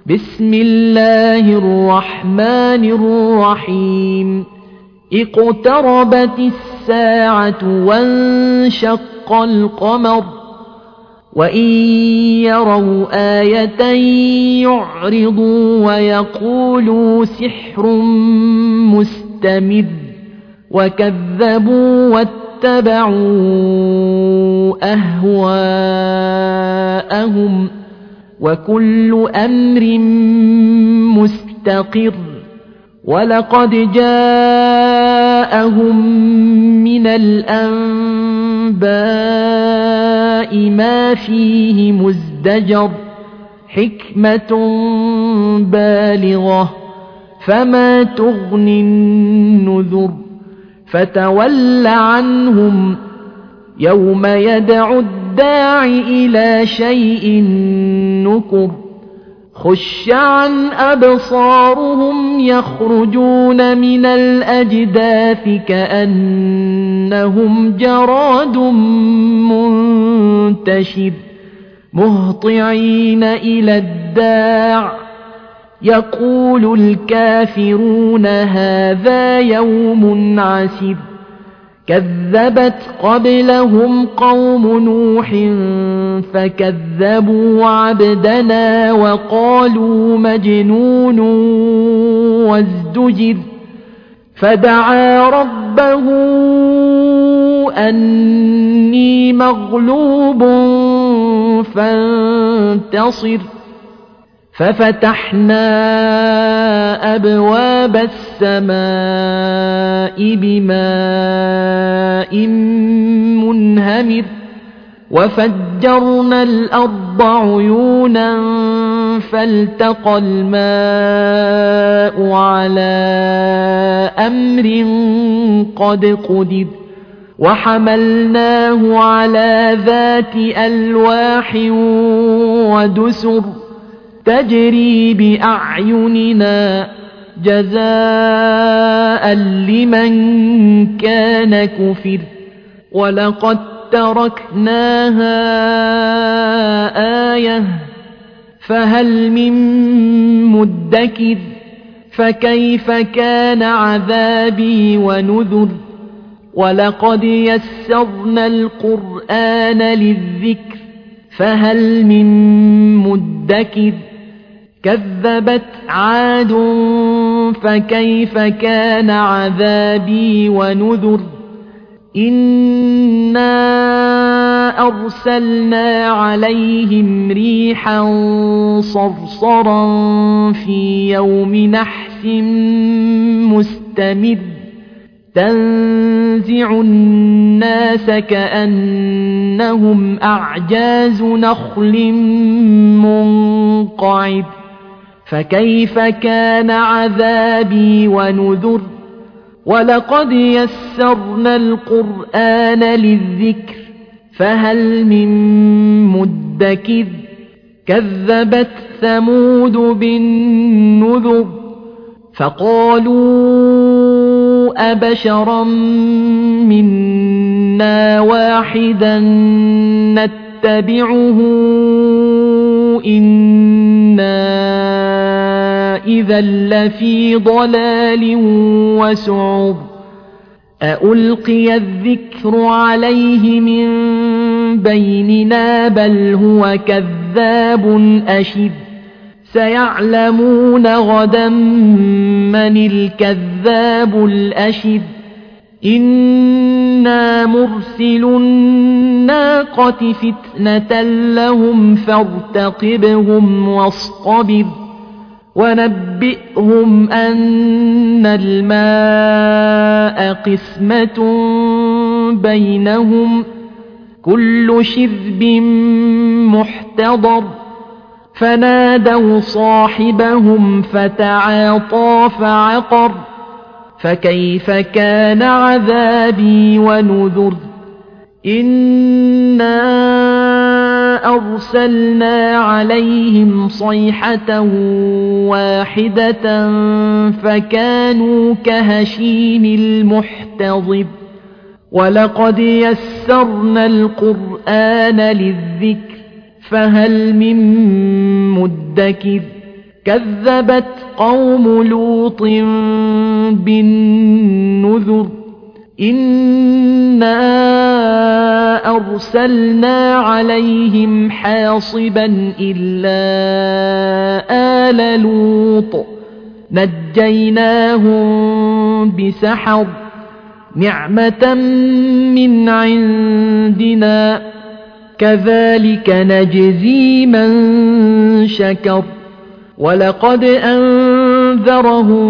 بسم الله الرحمن الرحيم اقتربت الساعة وانشق القمر وإن يروا آية يعرضوا ويقولوا سحر مستمر وكذبوا واتبعوا أهواءهم وكل أمر مستقر ولقد جاءهم من الأنباء ما فيه مزدجر حكمة بالغة فما تغني النذر فتول عنهم يوم يدعو الداع إلى شيء نكر خش عن أبصارهم يخرجون من الأجداث كأنهم جراد منتشر مهطعين إلى الداع يقول الكافرون هذا يوم عسر كذبت قبلهم قوم نوح فكذبوا عبدنا وقالوا مجنون وازدجر فدعا ربه أني مغلوب فانتصر ففتحنا أبواب السماء بماء منهمر وفجرنا الأرض عيونا فالتقى الماء على أمر قد قدر وحملناه على ذات ألواح ودسر تجري بأعيننا جزاء لمن كان كفر ولقد تركناها آية فهل من مدكر فكيف كان عذابي ونذر ولقد يسرنا القرآن للذكر فهل من مدكر كذبت عاد فكيف كان عذابي ونذر إنا أرسلنا عليهم ريحا صرصرا في يوم نحس مستمر تنزع الناس كأنهم أعجاز نخل منقعر فكيف كان عذابي ونذر ولقد يسرنا القرآن للذكر فهل من مدكر كذبت ثمود بالنذر فقالوا أبشرا منا واحدا نتبعه إنا إذا لفي ضلال وسعر أألقي الذكر عليه من بيننا بل هو كذاب أشر سيعلمون غدا من الكذاب الأشر إنا مرسل الناقة فتنة لهم فارتقبهم واصطبر ونبئهم أن الماء قسمة بينهم كل شرب محتضر فنادوا صاحبهم فتعاطى فعقر فكيف كان عذابي ونذر إنا أرسلنا عليهم صيحة واحدة فكانوا كهشيم المحتضر ولقد يسرنا القرآن للذكر فهل من مدكر كذبت قوم لوط بالنذر إنا أرسلنا عليهم حاصبا إلا آل لوط نجيناهم بسحر نعمة من عندنا كذلك نجزي من شكر ولقد أنذرهم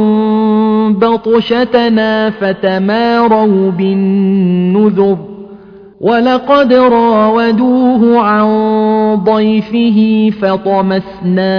بطشتنا فتماروا بالنذر ولقد راودوه عن ضيفه فطمسنا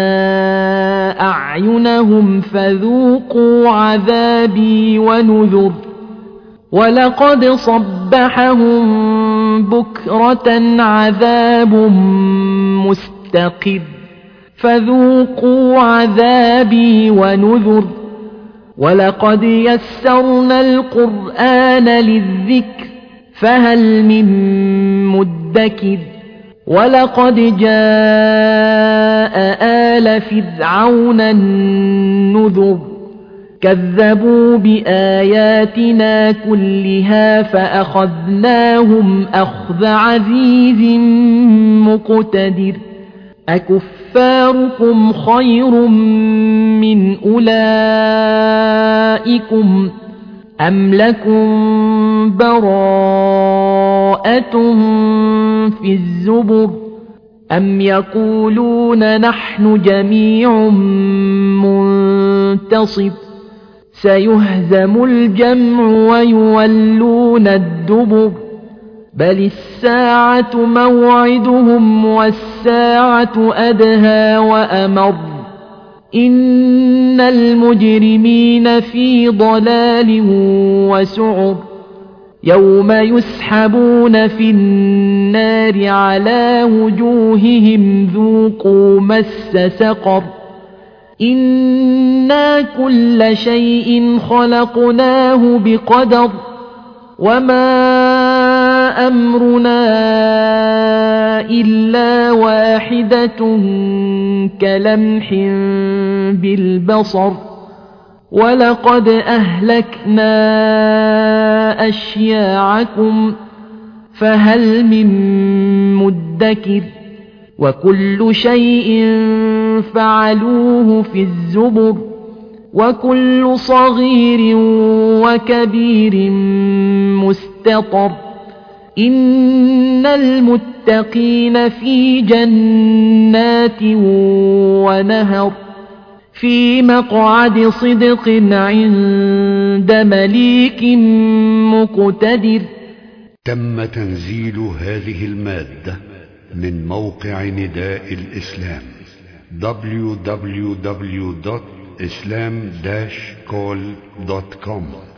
أعينهم فذوقوا عذابي ونذر ولقد صبحهم بكرة عذاب مستقر فذوقوا عذابي ونذر ولقد يسرنا القرآن للذكر فهل من مدكر ولقد جاء آل فرعون النذر كذبوا بآياتنا كلها فأخذناهم أخذ عزيز مقتدر أكفاركم خير من أولئكم أم لكم براءة في الزبر أم يقولون نحن جميع منتصر سيهزم الجمع ويولون الدبر بل الساعة موعدهم والساعة أدهى وأمر إن المجرمين في ضلال وسعر يوم يسحبون في النار على وجوههم ذوقوا مس سقر إنا كل شيء خلقناه بقدر وما أمرنا إلا واحدة كلمح بالبصر ولقد أهلكنا أشياعكم فهل من مدكر وكل شيء فعلوه في الزبر وكل صغير وكبير مستطر إن المتقين في جنات ونهر في مقعد صدق عند مليك مقتدر. تم تنزيل هذه المادة من موقع نداء الإسلام www.islam-call.com